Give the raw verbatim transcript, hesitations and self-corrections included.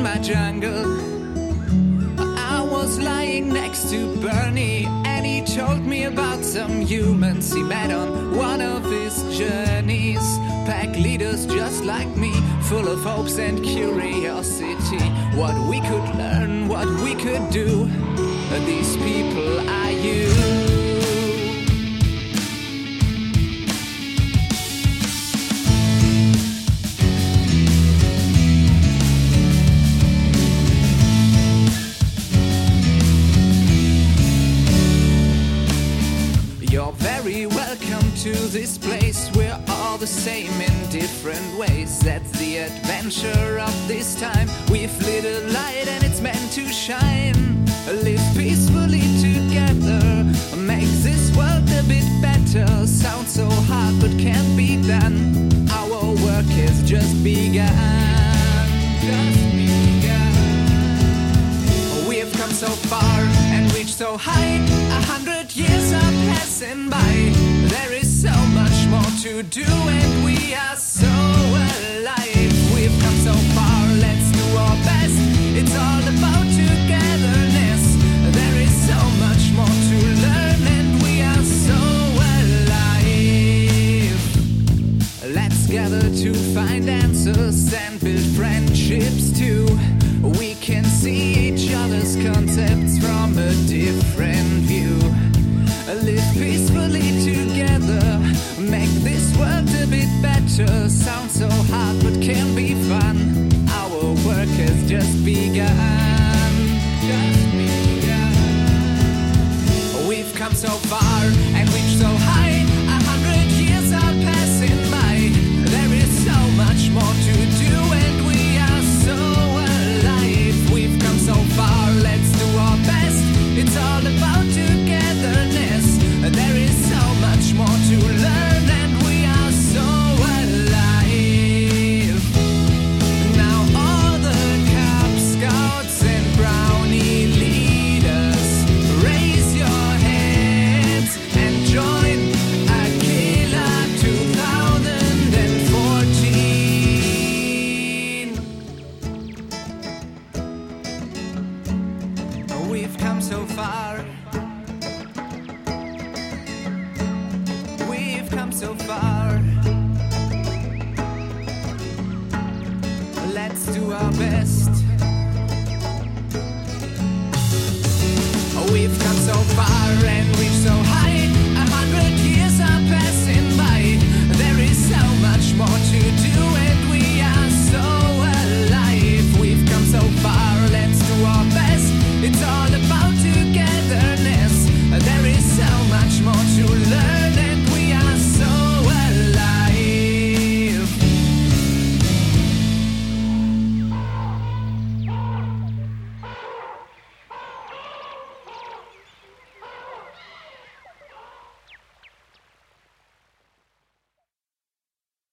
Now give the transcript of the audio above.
my jungle. I was lying next to Bernie, and he told me about some humans he met on one of his journeys. Pack leaders just like me, full of hopes and curiosity. What we could learn, what we could do, these people are you. You're very welcome to this place. We're all the same in different ways. That's the adventure of this time. We've lit a light and it's meant to shine. Live peacefully together, make this world a bit better. Sounds so hard but can't be done. Our work has just begun. Just begun. We've come so far and reached so high. A hundred years are passing by. There is so much more to do and we are so alive. We've come so far, let's do our best. It's all about togetherness. There is so much more to learn and we are so alive. Let's gather to find answers and build friendships too. We can see each other's concepts from a different view. Live peacefully together, make this world a bit better. Sounds so hard but can be fun. Our work has just begun. Just begun. We've come so far and reached so high. A hundred years are passing by. There is so much more to do and we are so alive. We've come so far, let's do our best. It's all about togetherness. There is so much more to learn and we are so alive. Now all the Cub Scouts and Brownie leaders, raise your hands and join Aquila twenty fourteen. We've come so far. We've come so far. Let's do our best. We've come so far and reached so high.